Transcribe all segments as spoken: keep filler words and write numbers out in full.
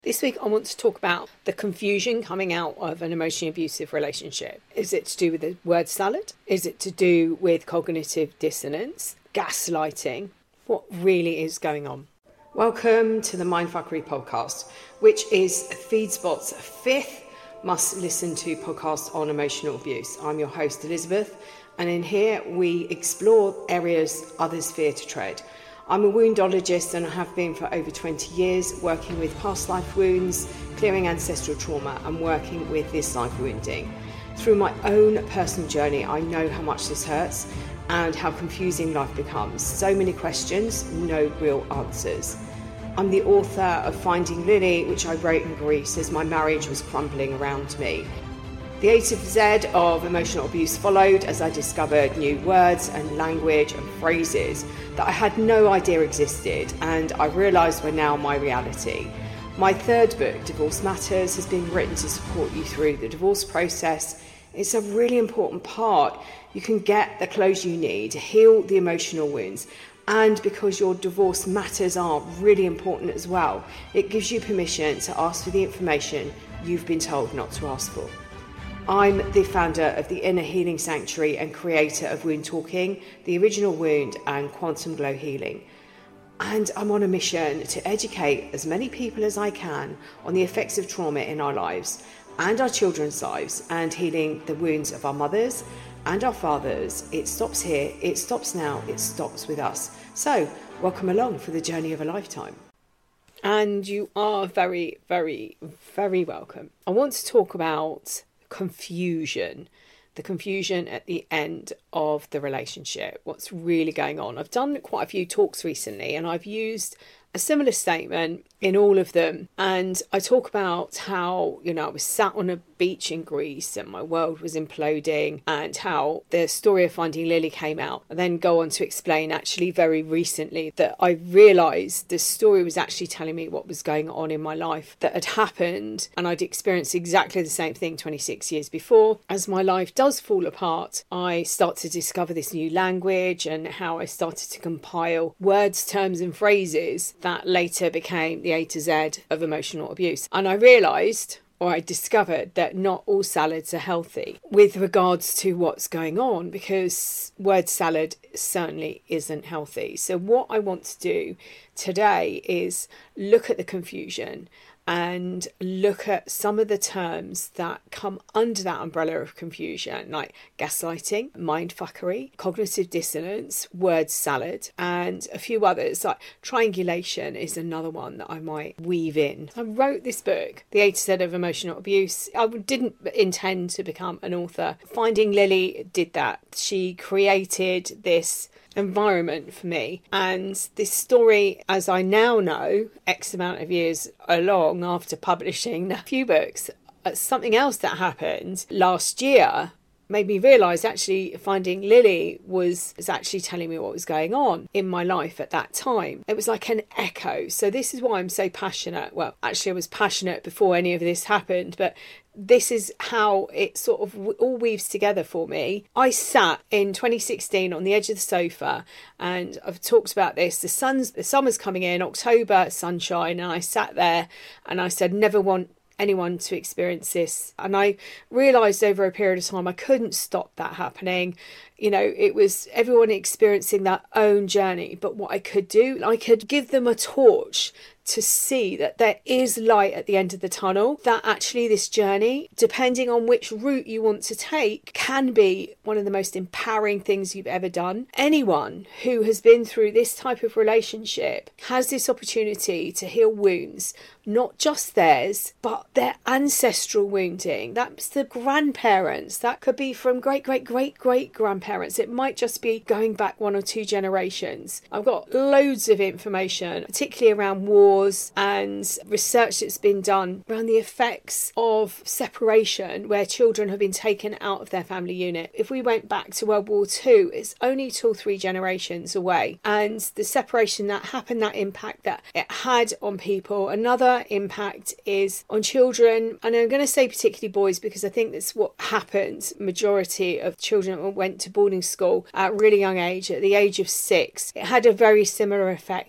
This week I want to talk about the confusion coming out of an emotionally abusive relationship. Is it to do with the word salad? Is it to do with cognitive dissonance? Gaslighting? What really is going on? Welcome to the Mindfuckery podcast, which is FeedSpot's fifth must-listen-to podcast on emotional abuse. I'm your host, Elizabeth, and in here we explore areas others fear to tread. I'm a woundologist and I have been for over twenty years, working with past life wounds, clearing ancestral trauma and working with this life wounding. Through my own personal journey, I know how much this hurts and how confusing life becomes. So many questions, no real answers. I'm the author of Finding Lily, which I wrote in Greece as my marriage was crumbling around me. The A to Z of emotional abuse followed as I discovered new words and language and phrases that I had no idea existed, and I realised were now my reality. My third book, Divorce Matters, has been written to support you through the divorce process. It's a really important part. You can get the closure you need to heal the emotional wounds, and because your divorce matters are really important as well, it gives you permission to ask for the information you've been told not to ask for. I'm the founder of the Inner Healing Sanctuary and creator of Wound Talking, The Original Wound and Quantum Glow Healing. And I'm on a mission to educate as many people as I can on the effects of trauma in our lives and our children's lives, and healing the wounds of our mothers and our fathers. It stops here, it stops now, it stops with us. So welcome along for the journey of a lifetime. And you are very, very, very welcome. I want to talk about confusion, the confusion at the end of the relationship, what's really going on. I've done quite a few talks recently and I've used a similar statement in all of them, and I talk about how, you know, I was sat on a beach in Greece and my world was imploding, and how the story of Finding Lily came out. I then go on to explain actually very recently that I realised the story was actually telling me what was going on in my life that had happened, and I'd experienced exactly the same thing twenty-six years before. As my life does fall apart, I start to discover this new language and how I started to compile words, terms and phrases that later became the A to Z of emotional abuse. And I realised, or I discovered, that not all salads are healthy with regards to what's going on, because word salad certainly isn't healthy. So what I want to do today is look at the confusion and look at some of the terms that come under that umbrella of confusion, like gaslighting, mindfuckery, cognitive dissonance, word salad, and a few others, like triangulation is another one that I might weave in. I wrote this book, The A to Z of Emotional Abuse. I didn't intend to become an author. Finding Lily did that. She created this environment for me, and this story, as I now know, X amount of years along after publishing a few books, something else that happened last year made me realise actually Finding Lily was, was actually telling me what was going on in my life at that time. It was like an echo. So this is why I'm so passionate. Well, actually I was passionate before any of this happened, but this is how it sort of all weaves together for me. I sat in twenty sixteen on the edge of the sofa, and I've talked about this. The sun's, the summer's coming in, October, sunshine, and I sat there and I said, never want anyone to experience this. And I realised over a period of time I couldn't stop that happening. You know, it was everyone experiencing their own journey. But what I could do, I could give them a torch to see that there is light at the end of the tunnel, that actually this journey, depending on which route you want to take, can be one of the most empowering things you've ever done. Anyone who has been through this type of relationship has this opportunity to heal wounds, not just theirs, but their ancestral wounding. That's the grandparents. That could be from great, great, great, great grandparents. It might just be going back one or two generations. I've got loads of information, particularly around war and research that's been done around the effects of separation where children have been taken out of their family unit. If we went back to World War Two, it's only two or three generations away, and the separation that happened, that impact that it had on people. Another impact is on children, and I'm going to say particularly boys because I think that's what happened. Majority of children went to boarding school at a really young age, at the age of six. It had a very similar effect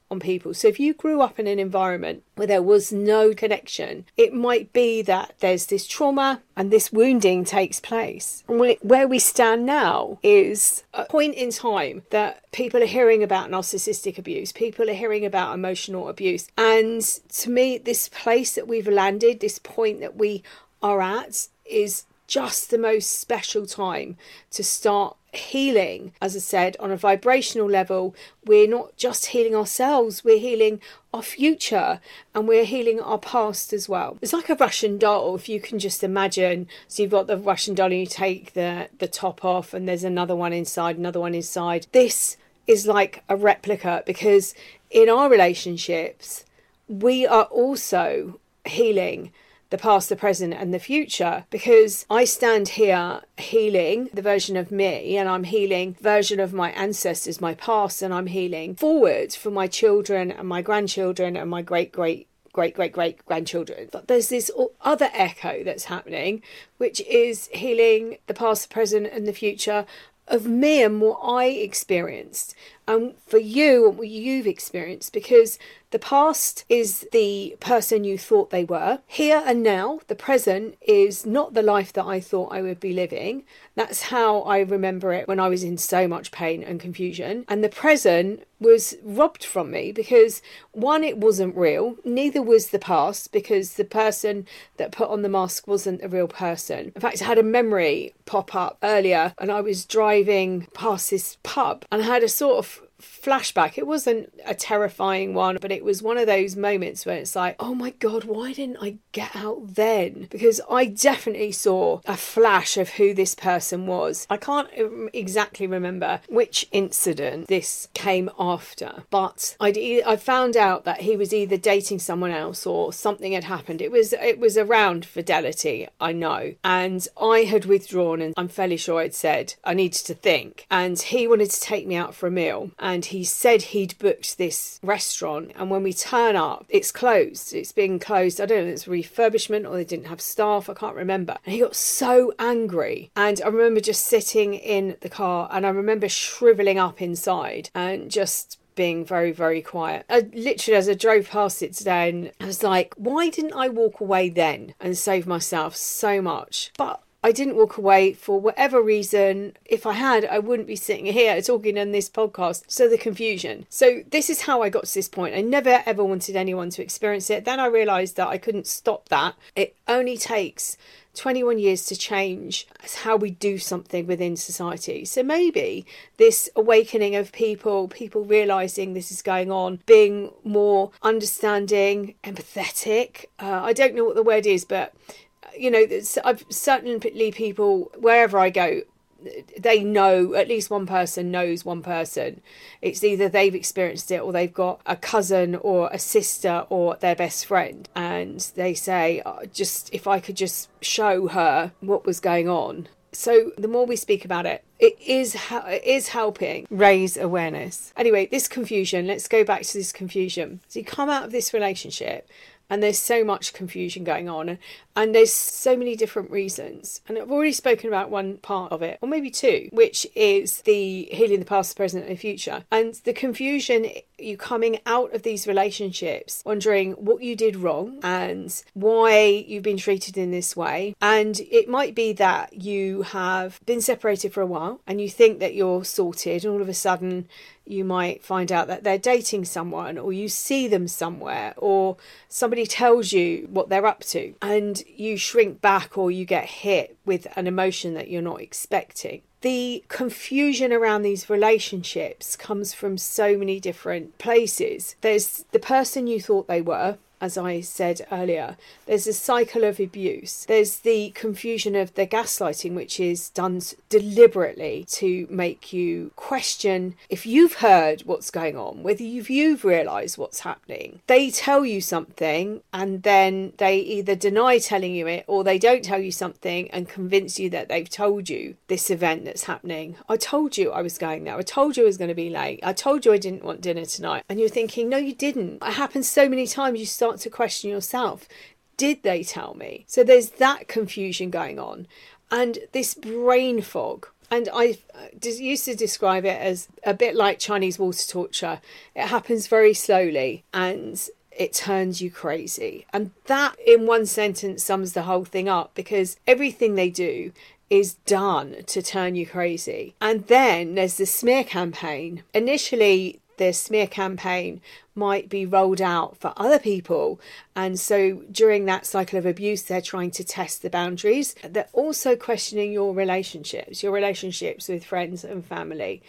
on people. So if you grew up in an environment where there was no connection, it might be that there's this trauma and this wounding takes place. And where we stand now is a point in time that people are hearing about narcissistic abuse, people are hearing about emotional abuse. And to me, this place that we've landed, this point that we are at, is just the most special time to start healing. As I said, on a vibrational level, we're not just healing ourselves, we're healing our future and we're healing our past as well. It's like a Russian doll, if you can just imagine. So you've got the Russian doll and you take the the top off and there's another one inside, another one inside. This is like a replica, because in our relationships we are also healing the past, the present and the future, because I stand here healing the version of me, and I'm healing the version of my ancestors, my past, and I'm healing forward for my children and my grandchildren and my great great great great great grandchildren. But there's this other echo that's happening, which is healing the past, the present and the future of me and what I experienced, and for you and what you've experienced, because the past is the person you thought they were. Here and now, the present is not the life that I thought I would be living. That's how I remember it when I was in so much pain and confusion. And the present was robbed from me because, one, it wasn't real. Neither was the past, because the person that put on the mask wasn't a real person. In fact, I had a memory pop up earlier and I was driving past this pub and I had a sort of flashback. It wasn't a terrifying one, but it was one of those moments where it's like, oh my God, why didn't I get out then? Because I definitely saw a flash of who this person was. I can't exactly remember which incident this came after, but I'd e- I found out that he was either dating someone else or something had happened. It was it was around fidelity, I know, and I had withdrawn, and I'm fairly sure I'd said I needed to think, and he wanted to take me out for a meal. And he said he'd booked this restaurant, and when we turn up, it's closed. It's been closed. I don't know if it's refurbishment or they didn't have staff. I can't remember. And he got so angry. And I remember just sitting in the car, and I remember shriveling up inside and just being very, very quiet. I literally, as I drove past it today, and I was like, why didn't I walk away then and save myself so much? But I didn't walk away for whatever reason. If I had, I wouldn't be sitting here talking on this podcast. So the confusion. So this is how I got to this point. I never ever wanted anyone to experience it. Then I realised that I couldn't stop that. It only takes twenty-one years to change how we do something within society. So maybe this awakening of people, people realising this is going on, being more understanding, empathetic. Uh, I don't know what the word is, but you know, I've certainly people, wherever I go, they know, at least one person knows one person. It's either they've experienced it or they've got a cousin or a sister or their best friend. And they say, oh, just if I could just show her what was going on. So the more we speak about it, it is it is helping raise awareness. Anyway, this confusion, let's go back to this confusion. So you come out of this relationship and there's so much confusion going on, and there's so many different reasons. And I've already spoken about one part of it, or maybe two, which is the healing the past, the present and the future. And the confusion, you coming out of these relationships, wondering what you did wrong and why you've been treated in this way. And it might be that you have been separated for a while and you think that you're sorted, and all of a sudden you might find out that they're dating someone, or you see them somewhere, or somebody tells you what they're up to, and you shrink back or you get hit with an emotion that you're not expecting. The confusion around these relationships comes from so many different places. There's the person you thought they were, as I said earlier. There's a cycle of abuse. There's the confusion of the gaslighting, which is done deliberately to make you question if you've heard what's going on, whether you've, you've realised what's happening. They tell you something and then they either deny telling you it, or they don't tell you something and convince you that they've told you this event that's happening. I told you I was going there. I told you I was going to be late. I told you I didn't want dinner tonight. And you're thinking, no, you didn't. It happens so many times you start to question yourself. Did they tell me? So there's that confusion going on, and this brain fog. And I used to describe it as a bit like Chinese water torture. It happens very slowly and it turns you crazy. And that in one sentence sums the whole thing up, because everything they do is done to turn you crazy. And then there's the smear campaign. Initially, the smear campaign might be rolled out for other people. And so during that cycle of abuse, they're trying to test the boundaries. They're also questioning your relationships, your relationships with friends and family,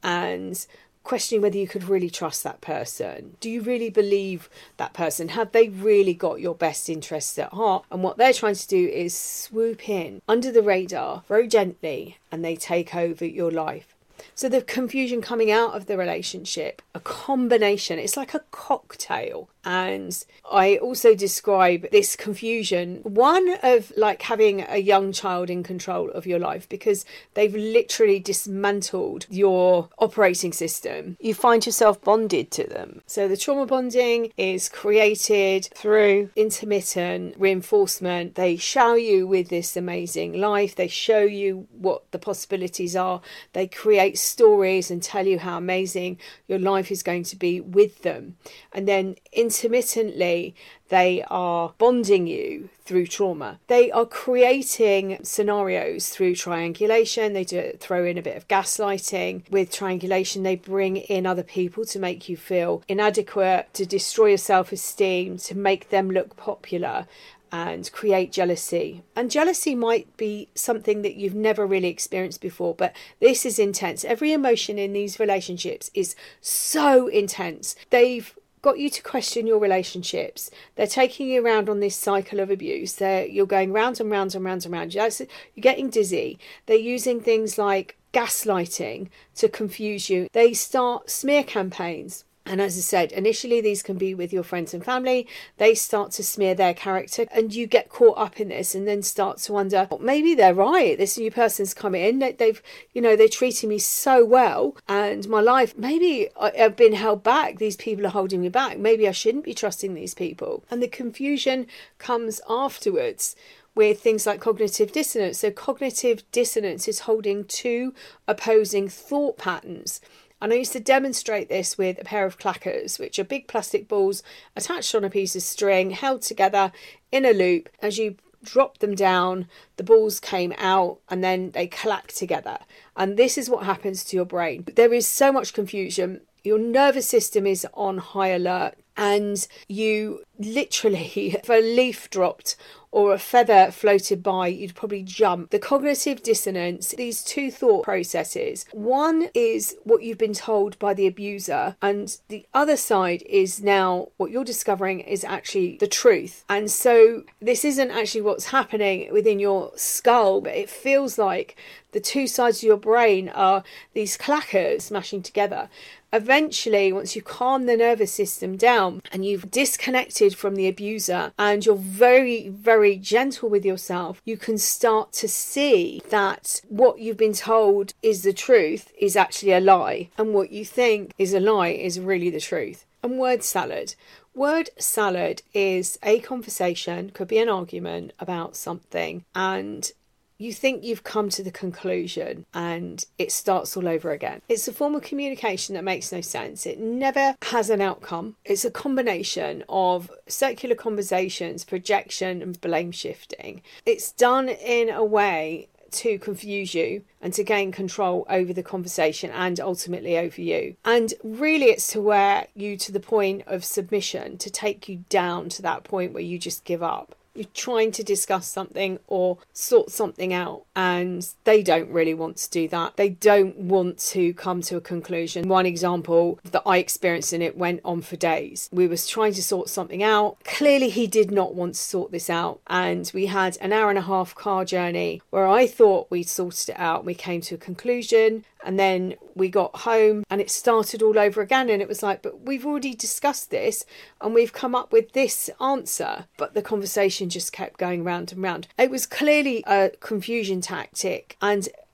and questioning whether you could really trust that person. Do you really believe that person? Have they really got your best interests at heart? And what they're trying to do is swoop in under the radar very gently, and they take over your life. So the confusion coming out of the relationship, a combination, it's like a cocktail. And I also describe this confusion, one of like having a young child in control of your life, because they've literally dismantled your operating system. You find yourself bonded to them. So the trauma bonding is created through intermittent reinforcement. They shower you with this amazing life. They show you what the possibilities are. They create stories and tell you how amazing your life is going to be with them. And then intermittently, they are bonding you through trauma. They are creating scenarios through triangulation. They do throw in a bit of gaslighting. With triangulation, they bring in other people to make you feel inadequate, to destroy your self-esteem, to make them look popular, and create jealousy. And jealousy might be something that you've never really experienced before, but this is intense. Every emotion in these relationships is so intense. They've got you to question your relationships. They're taking you around on this cycle of abuse. They're, you're going round and round and round and round. You're getting dizzy. They're using things like gaslighting to confuse you. They start smear campaigns. And as I said, initially these can be with your friends and family. They start to smear their character and you get caught up in this and then start to wonder, well, maybe they're right. This new person's come in. They've, you know, they're treating me so well and my life, maybe I've been held back. These people are holding me back. Maybe I shouldn't be trusting these people. And the confusion comes afterwards with things like cognitive dissonance. So cognitive dissonance is holding two opposing thought patterns. And I used to demonstrate this with a pair of clackers, which are big plastic balls attached on a piece of string, held together in a loop. As you drop them down, the balls came out and then they clack together. And this is what happens to your brain. There is so much confusion. Your nervous system is on high alert and you literally, if a leaf dropped or a feather floated by, you'd probably jump. The cognitive dissonance, these two thought processes. One is what you've been told by the abuser, and the other side is now what you're discovering is actually the truth. And so this isn't actually what's happening within your skull, but it feels like the two sides of your brain are these clackers smashing together. Eventually, once you calm the nervous system down and you've disconnected from the abuser and you're very, very gentle with yourself, you can start to see that what you've been told is the truth is actually a lie. And what you think is a lie is really the truth. And word salad. Word salad is a conversation, could be an argument about something, and you think you've come to the conclusion and it starts all over again. It's a form of communication that makes no sense. It never has an outcome. It's a combination of circular conversations, projection and blame shifting. It's done in a way to confuse you and to gain control over the conversation and ultimately over you. And really it's to wear you to the point of submission, to take you down to that point where you just give up. You're trying to discuss something or sort something out and they don't really want to do that. They don't want to come to a conclusion. One example that I experienced, and it went on for days. We was trying to sort something out. Clearly he did not want to sort this out, and we had an hour and a half car journey where I thought we'd sorted it out. We came to a conclusion and then we got home and it started all over again, and it was like, but we've already discussed this and we've come up with this answer, but the conversation just kept going round and round. It was clearly a confusion tactic, and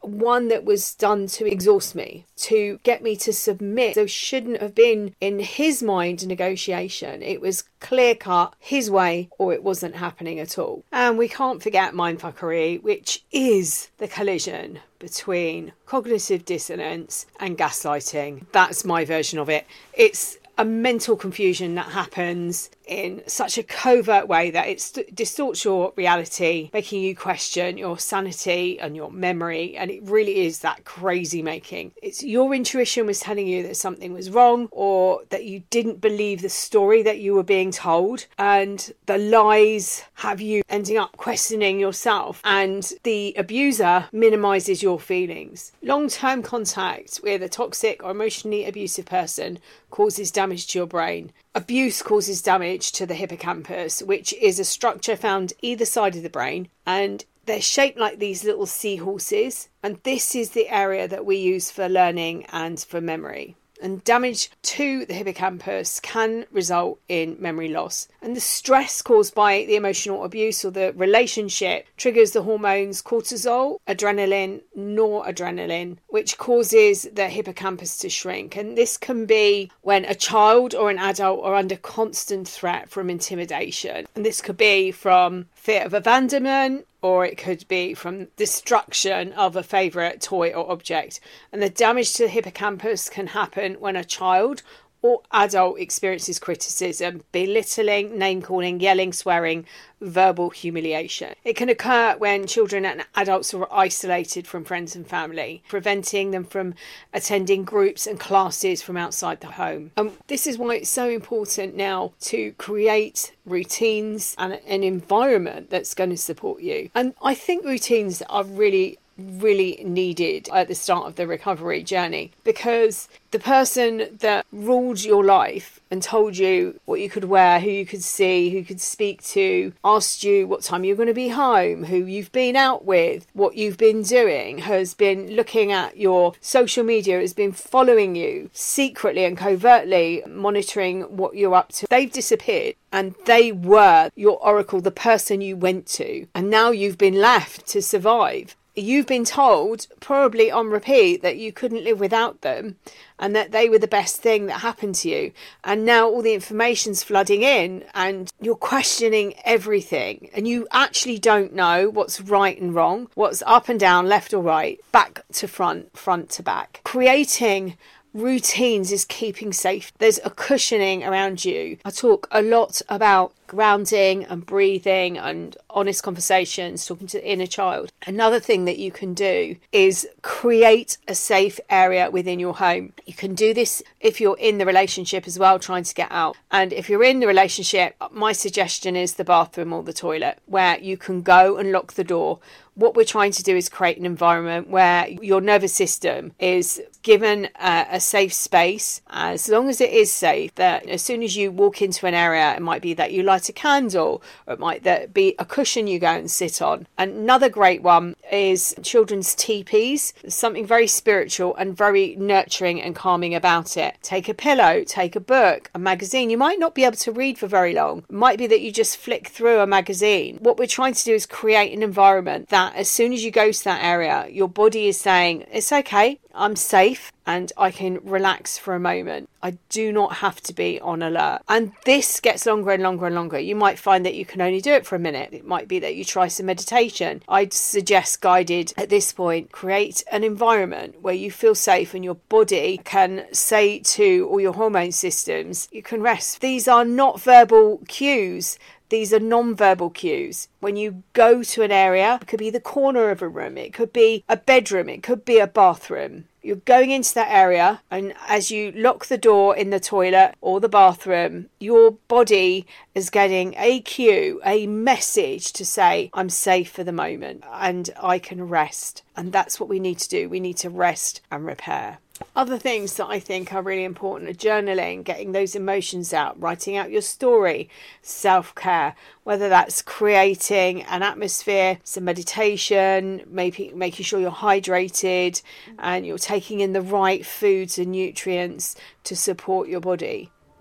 one that was done to exhaust me, to get me to submit. So shouldn't have been, in his mind, negotiation. It was clear cut, his way, or it wasn't happening at all. And we can't forget mindfuckery, which is the collision between cognitive dissonance and gaslighting. That's my version of it. It's a mental confusion that happens in such a covert way that it st- distorts your reality, making you question your sanity and your memory. And it really is that crazy making. It's your intuition was telling you that something was wrong, or that you didn't believe the story that you were being told. And the lies have you ending up questioning yourself. And the abuser minimizes your feelings. Long-term contact with a toxic or emotionally abusive person causes damage to your brain. Abuse causes damage to the hippocampus, which is a structure found either side of the brain, and they're shaped like these little seahorses. And this is the area that we use for learning and for memory. And damage to the hippocampus can result in memory loss. And the stress caused by the emotional abuse or the relationship triggers the hormones cortisol, adrenaline, noradrenaline, which causes the hippocampus to shrink. And this can be when a child or an adult are under constant threat from intimidation. And this could be from fear of abandonment, or it could be from destruction of a favourite toy or object. And the damage to the hippocampus can happen when a child or adult experiences criticism, belittling, name-calling, yelling, swearing, verbal humiliation. It can occur when children and adults are isolated from friends and family, preventing them from attending groups and classes from outside the home. And this is why it's so important now to create routines and an environment that's going to support you. And I think routines are really really needed at the start of the recovery journey, because the person that ruled your life and told you what you could wear, who you could see, who you could speak to, asked you what time you're going to be home, who you've been out with, what you've been doing, has been looking at your social media, has been following you secretly and covertly, monitoring what you're up to. They've disappeared, and they were your oracle, the person you went to, and now you've been left to survive. You've been told, probably on repeat, that you couldn't live without them and that they were the best thing that happened to you. And now all the information's flooding in and you're questioning everything. And you actually don't know what's right and wrong, what's up and down, left or right, back to front, front to back. Creating routines is keeping safe. There's a cushioning around you. I talk a lot about grounding and breathing and honest conversations, talking to the inner child. Another thing that you can do is create a safe area within your home. You can do this if you're in the relationship as well, trying to get out. And if you're in the relationship, my suggestion is the bathroom or the toilet, where you can go and lock the door. What we're trying to do is create an environment where your nervous system is given a, a safe space, as long as it is safe, that as soon as you walk into an area, it might be that you light a candle, or it might that be a cushion you go and sit on. Another great one is children's teepees. There's something very spiritual and very nurturing and calming about it. Take a pillow, take a book, a magazine. You might not be able to read for very long. It might be that you just flick through a magazine. What we're trying to do is create an environment that as soon as you go to that area, your body is saying, it's okay, I'm safe, and I can relax for a moment. I do not have to be on alert. And this gets longer and longer and longer. You might find that you can only do it for a minute. It might be that you try some meditation. I'd suggest guided at this point. Create an environment where you feel safe and your body can say to all your hormone systems, you can rest. These are not verbal cues. These are non-verbal cues. When you go to an area, it could be the corner of a room, it could be a bedroom, it could be a bathroom. You're going into that area, and as you lock the door in the toilet or the bathroom, your body is getting a cue, a message to say, I'm safe for the moment and I can rest. And that's what we need to do. We need to rest and repair. Other things that I think are really important are journaling, getting those emotions out, writing out your story, self-care, whether that's creating an atmosphere, some meditation, maybe making sure you're hydrated and you're taking in the right foods and nutrients to support your body.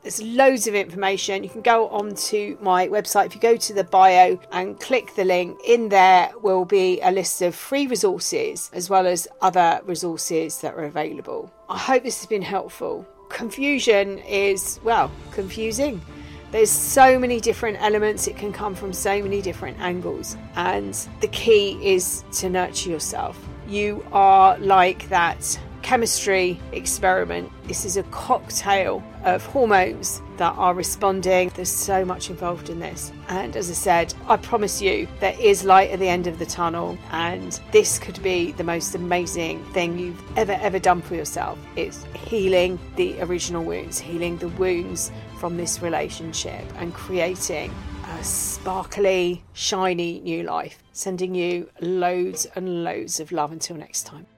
There's loads of information. You can go onto my website. If you go to the bio and click the link, in there will be a list of free resources as well as other resources that are available. I hope this has been helpful. Confusion is, well, confusing. There's so many different elements. It can come from so many different angles. And the key is to nurture yourself. You are like that chemistry experiment. This is a cocktail of hormones that are responding. There's so much involved in this. And as I said, I promise you there is light at the end of the tunnel, and this could be the most amazing thing you've ever, ever done for yourself. It's healing the original wounds, healing the wounds from this relationship and creating a sparkly, shiny new life. Sending you loads and loads of love until next time.